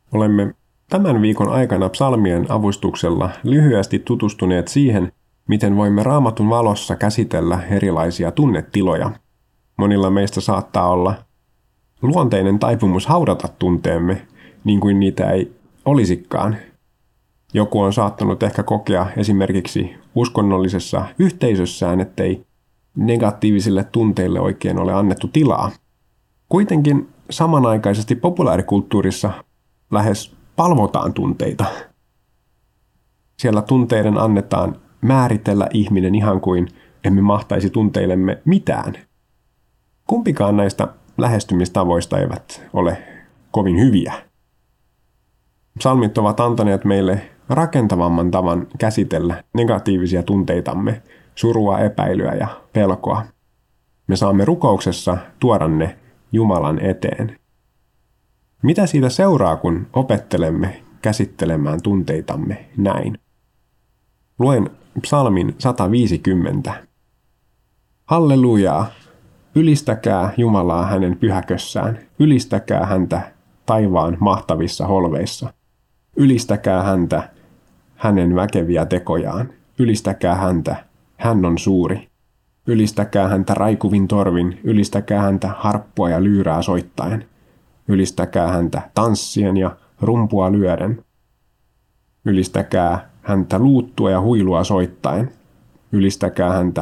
Olemme tämän viikon aikana psalmien avustuksella lyhyesti tutustuneet siihen, miten voimme Raamatun valossa käsitellä erilaisia tunnetiloja. Monilla meistä saattaa olla luonteinen taipumus haudata tunteemme, niin kuin niitä ei olisikaan. Joku on saattanut ehkä kokea esimerkiksi uskonnollisessa yhteisössään, ettei negatiivisille tunteille oikein ole annettu tilaa. Kuitenkin samanaikaisesti populaarikulttuurissa lähes palvotaan tunteita. Siellä tunteiden annetaan määritellä ihminen ihan kuin emme mahtaisi tunteillemme mitään. Kumpikaan näistä lähestymistavoista eivät ole kovin hyviä. Psalmit ovat antaneet meille rakentavamman tavan käsitellä negatiivisia tunteitamme, surua, epäilyä ja pelkoa. Me saamme rukouksessa tuoda ne Jumalan eteen. Mitä siitä seuraa, kun opettelemme käsittelemään tunteitamme näin? Luen psalmin 150. Hallelujaa! Ylistäkää Jumalaa hänen pyhäkössään, ylistäkää häntä taivaan mahtavissa holveissa. Ylistäkää häntä hänen väkeviä tekojaan, ylistäkää häntä, hän on suuri. Ylistäkää häntä raikuvin torvin, ylistäkää häntä harppua ja lyyrää soittaen. Ylistäkää häntä tanssien ja rumpua lyöden. Ylistäkää häntä luuttua ja huilua soittaen. Ylistäkää häntä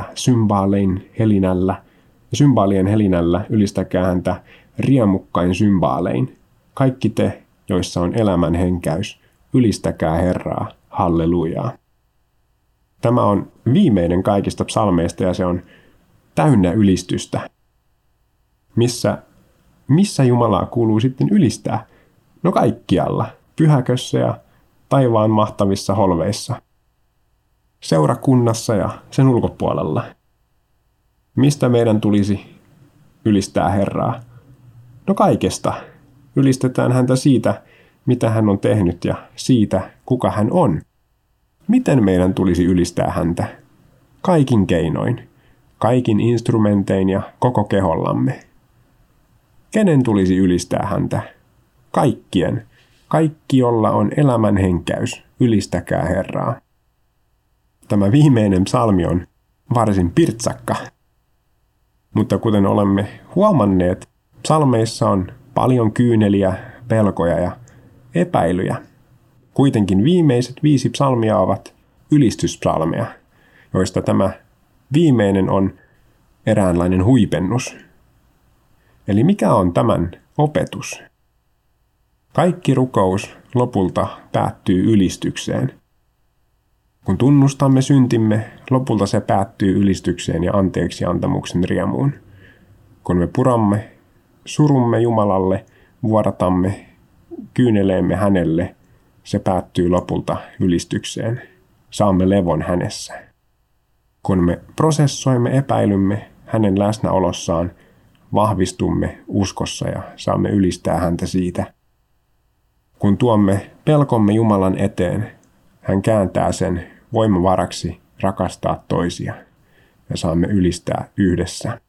symbaalien helinällä, ylistäkää häntä riemukkain symbaalein. Kaikki te, joissa on elämän henkäys, ylistäkää Herraa, hallelujaa. Tämä on viimeinen kaikista psalmeista ja se on täynnä ylistystä. Missä Jumalaa kuuluu sitten ylistää? No kaikkialla, pyhäkössä ja taivaan mahtavissa holveissa. Seurakunnassa ja sen ulkopuolella. Mistä meidän tulisi ylistää Herraa? No kaikesta. Ylistetään häntä siitä, mitä hän on tehnyt ja siitä, kuka hän on. Miten meidän tulisi ylistää häntä? Kaikin keinoin, kaikin instrumentein ja koko kehollamme. Kenen tulisi ylistää häntä? Kaikkien. Kaikki, jolla on elämän henkäys, ylistäkää Herraa. Tämä viimeinen psalmi on varsin pirtsakka. Mutta kuten olemme huomanneet, psalmeissa on paljon kyyneliä, pelkoja ja epäilyjä. Kuitenkin viimeiset 5 psalmia ovat ylistyspsalmeja, joista tämä viimeinen on eräänlainen huipennus. Eli mikä on tämän opetus? Kaikki rukous lopulta päättyy ylistykseen. Kun tunnustamme syntimme, lopulta se päättyy ylistykseen ja anteeksiantamuksen riemuun. Kun me puramme surumme Jumalalle, vuodatamme kyyneleemme hänelle, se päättyy lopulta ylistykseen. Saamme levon hänessä. Kun me prosessoimme epäilymme hänen läsnäolossaan, vahvistumme uskossa ja saamme ylistää häntä siitä. Kun tuomme pelkomme Jumalan eteen, hän kääntää sen voimavaraksi rakastaa toisia ja saamme ylistää yhdessä.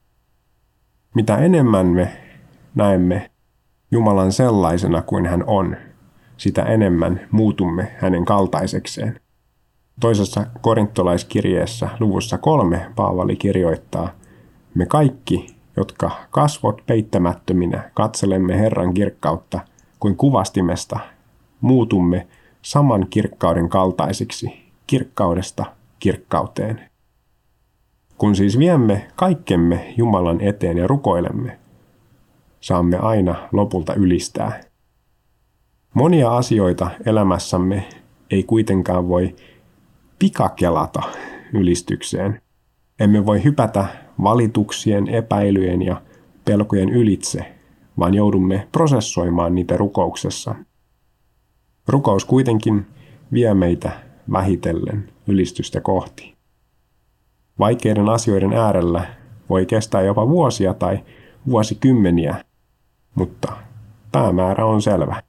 Mitä enemmän me näemme Jumalan sellaisena kuin hän on, sitä enemmän muutumme hänen kaltaisekseen. Toisessa korintolaiskirjeessä luvussa 3 Paavali kirjoittaa, me kaikki, jotka kasvot peittämättöminä katselemme Herran kirkkautta kuin kuvastimesta, muutumme saman kirkkauden kaltaisiksi, kirkkaudesta kirkkauteen. Kun siis viemme kaikkemme Jumalan eteen ja rukoilemme, saamme aina lopulta ylistää. Monia asioita elämässämme ei kuitenkaan voi pikakelata ylistykseen. Emme voi hypätä valituksien, epäilyjen ja pelkojen ylitse, vaan joudumme prosessoimaan niitä rukouksessa. Rukous kuitenkin vie meitä vähitellen ylistystä kohti. Vaikeiden asioiden äärellä voi kestää jopa vuosia tai vuosikymmeniä, mutta päämäärä on selvä.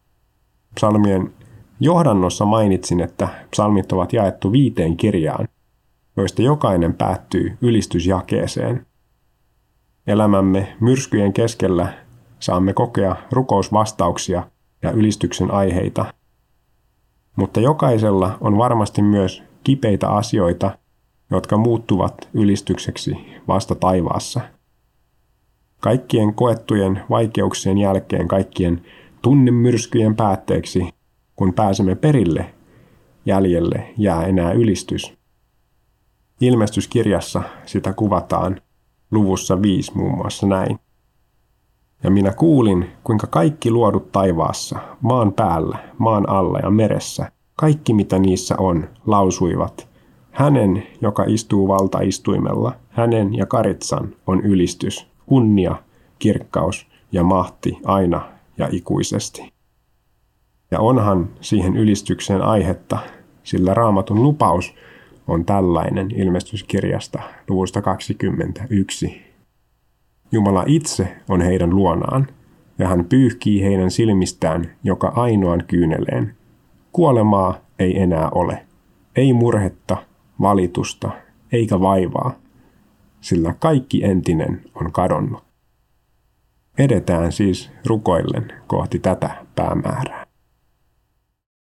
Psalmien johdannossa mainitsin, että psalmit ovat jaettu 5 kirjaan, joista jokainen päättyy ylistysjakeeseen. Elämämme myrskyjen keskellä saamme kokea rukousvastauksia ja ylistyksen aiheita. Mutta jokaisella on varmasti myös kipeitä asioita, jotka muuttuvat ylistykseksi vasta taivaassa. Kaikkien koettujen vaikeuksien jälkeen, kaikkien tunnemyrskyjen päätteeksi, kun pääsemme perille, jäljelle jää enää ylistys. Ilmestyskirjassa sitä kuvataan luvussa 5 muun muassa näin. Ja minä kuulin, kuinka kaikki luodut taivaassa, maan päällä, maan alla ja meressä, kaikki mitä niissä on, lausuivat, hänen, joka istuu valtaistuimella, hänen ja Karitsan on ylistys, kunnia, kirkkaus ja mahti aina ja ikuisesti. Ja onhan siihen ylistykseen aihetta, sillä Raamatun lupaus on tällainen ilmestyskirjasta luvusta 21. Jumala itse on heidän luonaan, ja hän pyyhkii heidän silmistään joka ainoan kyyneleen. Kuolemaa ei enää ole, ei murhetta, valitusta, eikä vaivaa, sillä kaikki entinen on kadonnut. Edetään siis rukoillen kohti tätä päämäärää.